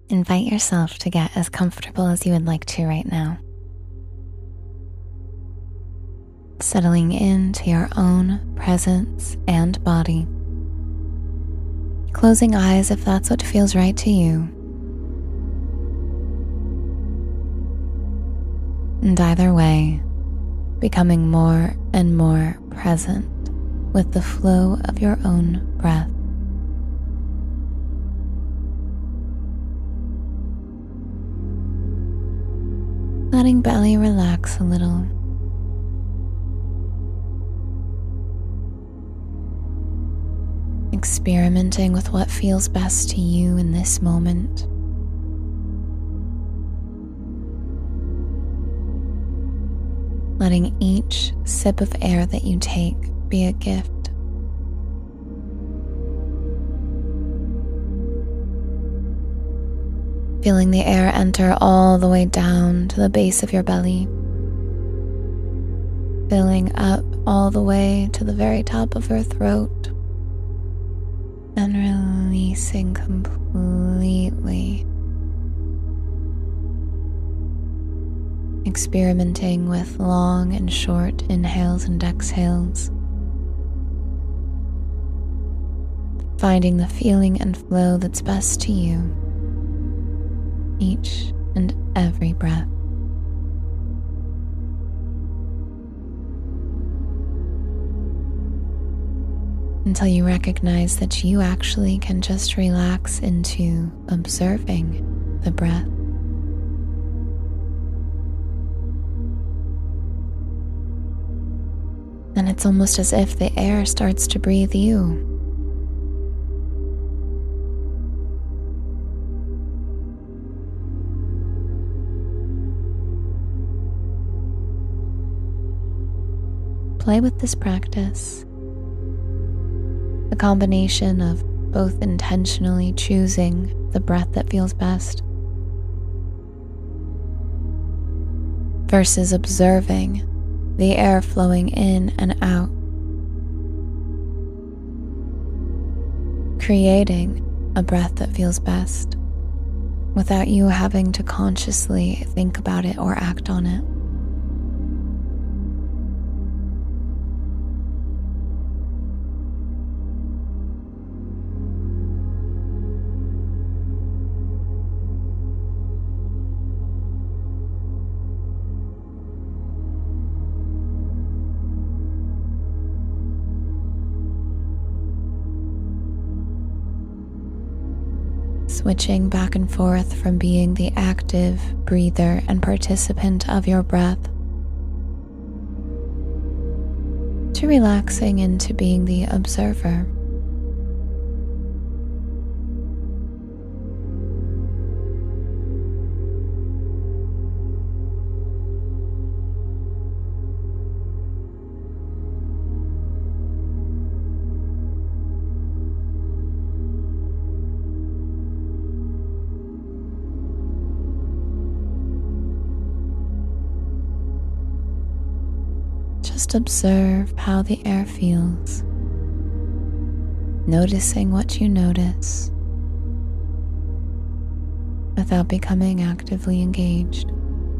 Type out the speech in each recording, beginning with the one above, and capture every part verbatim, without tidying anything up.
Invite yourself to get as comfortable as you would like to right now. Settling into your own presence and body. Closing eyes if that's what feels right to you. And either way, becoming more and more present with the flow of your own breath. Letting belly relax a little. Experimenting with what feels best to you in this moment. Letting each sip of air that you take be a gift. Feeling the air enter all the way down to the base of your belly. Filling up all the way to the very top of your throat. And releasing completely. Experimenting with long and short inhales and exhales. Finding the feeling and flow that's best to you. Each and every breath. Until you recognize that you actually can just relax into observing the breath. And it's almost as if the air starts to breathe you. Play with this practice. The combination of both intentionally choosing the breath that feels best versus observing the air flowing in and out, creating a breath that feels best without you having to consciously think about it or act on it. Switching back and forth from being the active breather and participant of your breath to relaxing into being the observer. Just observe how the air feels, noticing what you notice without becoming actively engaged.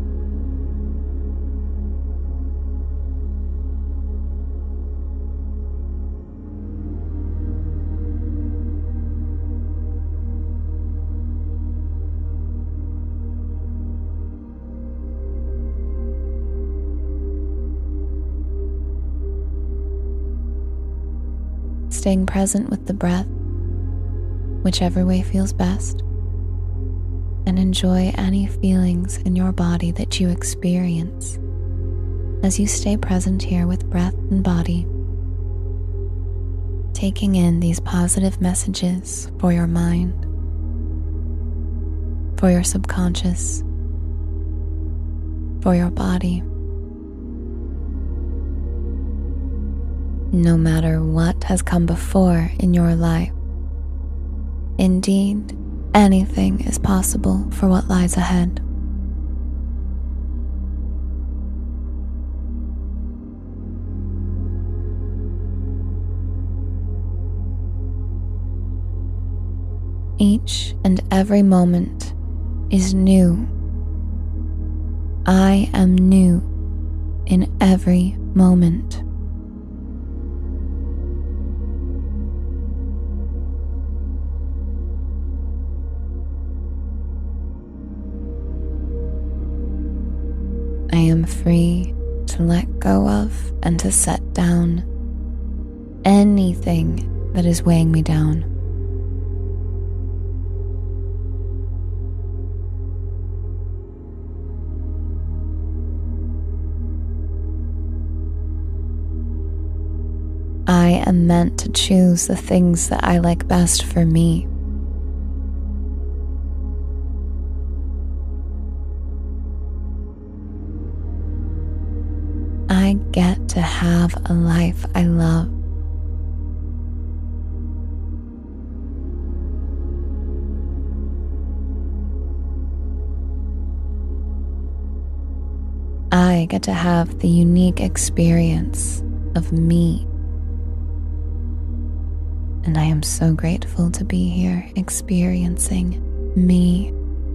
Staying present with the breath, whichever way feels best, and enjoy any feelings in your body that you experience as you stay present here with breath and body, taking in these positive messages for your mind, for your subconscious, for your body. No matter what has come before in your life, indeed, anything is possible for what lies ahead. Each and every moment is new. I am new in every moment. I am free to let go of and to set down anything that is weighing me down. I am meant to choose the things that I like best for me. I get to have a life I love. I get to have the unique experience of me. And I am so grateful to be here experiencing me.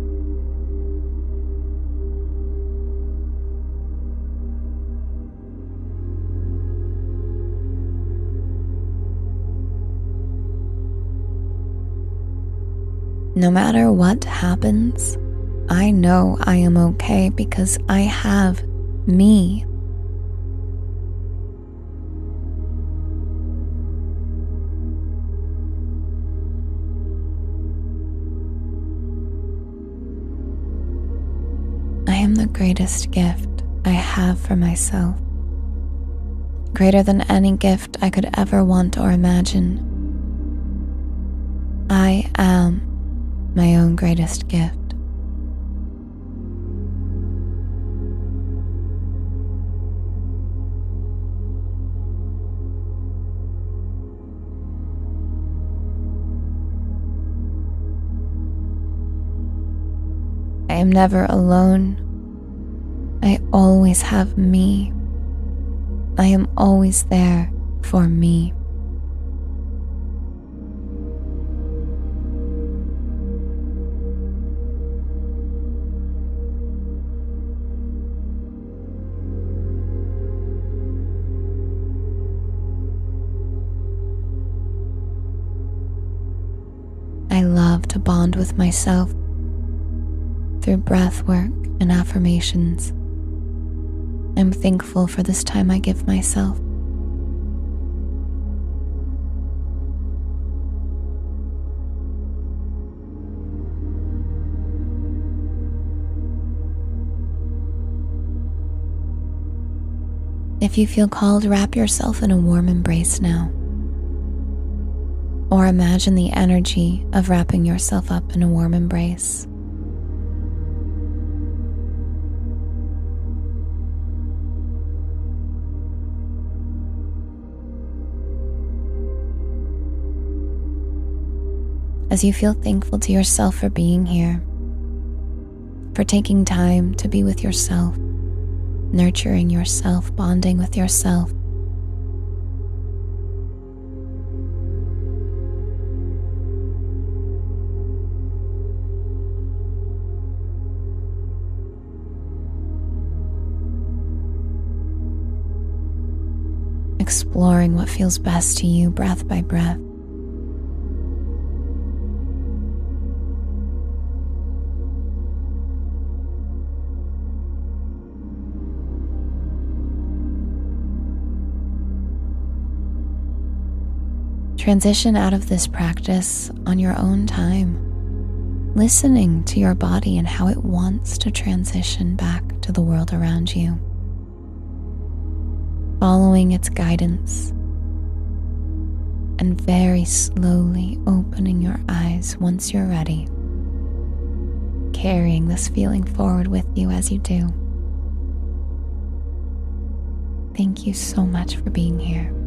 No matter what happens, I know I am okay because I have me. I am the greatest gift I have for myself, greater than any gift I could ever want or imagine. I am my own greatest gift. I am never alone. I always have me. I am always there for me. I love to bond with myself through breath work and affirmations. I'm thankful for this time I give myself. If you feel called, wrap yourself in a warm embrace now. Or imagine the energy of wrapping yourself up in a warm embrace. As you feel thankful to yourself for being here, for taking time to be with yourself, nurturing yourself, bonding with yourself. Exploring what feels best to you breath by breath. Transition out of this practice on your own time, listening to your body and how it wants to transition back to the world around you, following its guidance, and very slowly opening your eyes once you're ready, carrying this feeling forward with you as you do. Thank you so much for being here.